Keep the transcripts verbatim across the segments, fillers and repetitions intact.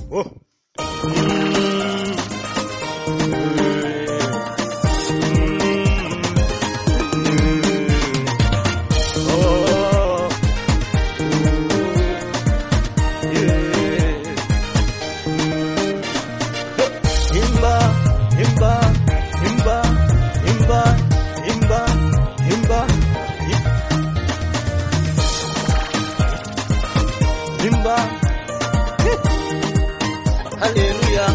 Oh. Hallelujah,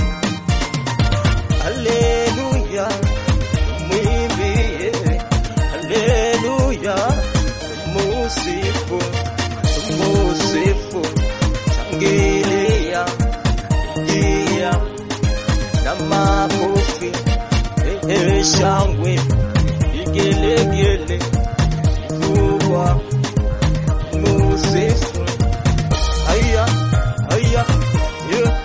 hallelujah, mwimbie, hallelujah, musifu, musifu, shangilia, ingia, na makofi, ehe shangwe, igelegele, kubwa, musifu, haya, haya, yeah.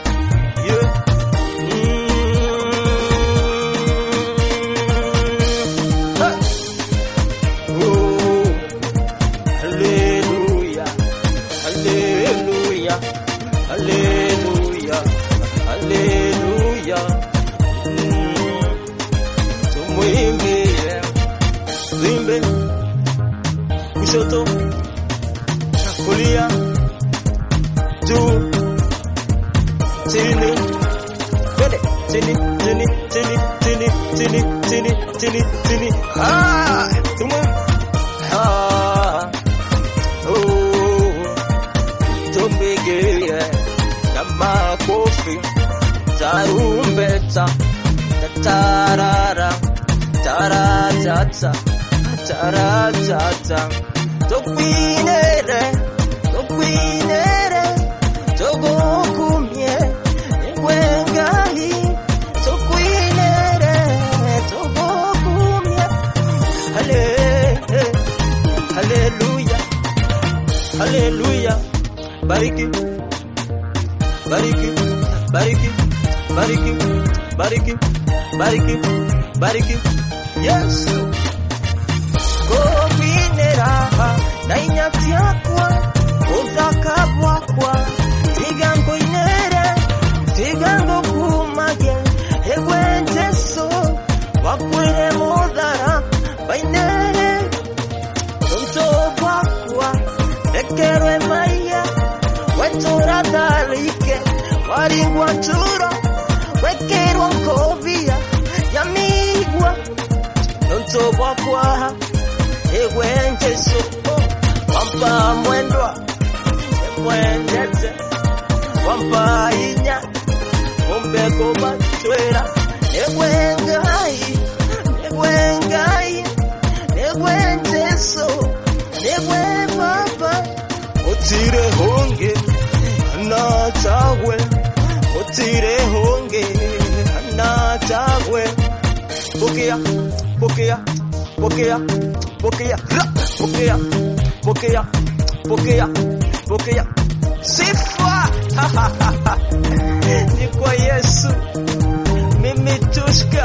Hallelujah, hallelujah, mm. Tumwimbie, tuimbe, kushoto, kulia, juu, chini, twende, chini, chini, chini, chini, chini, chini, chini, chini, ah, tumwimbie, ah, oh, tumbige, makofi, tarumbeta, tarara, taratata, taratata, tokwinere, tokwinere, togokumye, ngwengahi, tokwinere, togokumye, hale, hallelujah, hallelujah, bariki. Bariki, bariki, bariki, bariki, bariki, bariki, yes. Kovinera, na inyatyakwa, uzakabwakwa, tigango inere, tigango kumage, egwenteso, wakwere modara, bainere, tontobwakwa, ekerwe maya, wetora dalike, waringwa churo, wekerwa kovia, yamigwa, nontoba kwa, egwenje sopo, wampa mwendwa, emwendete, wampa inya, umbeko batwera, egwengai, egwengai, egwenje so, egwe papa, otire honge, na chagwe, otire honge, na chagwe, pokea, pokea, pokea, pokea, pokea, pokea, pokea, pokea, sifa, ni kwa Yesu, mimi tushka.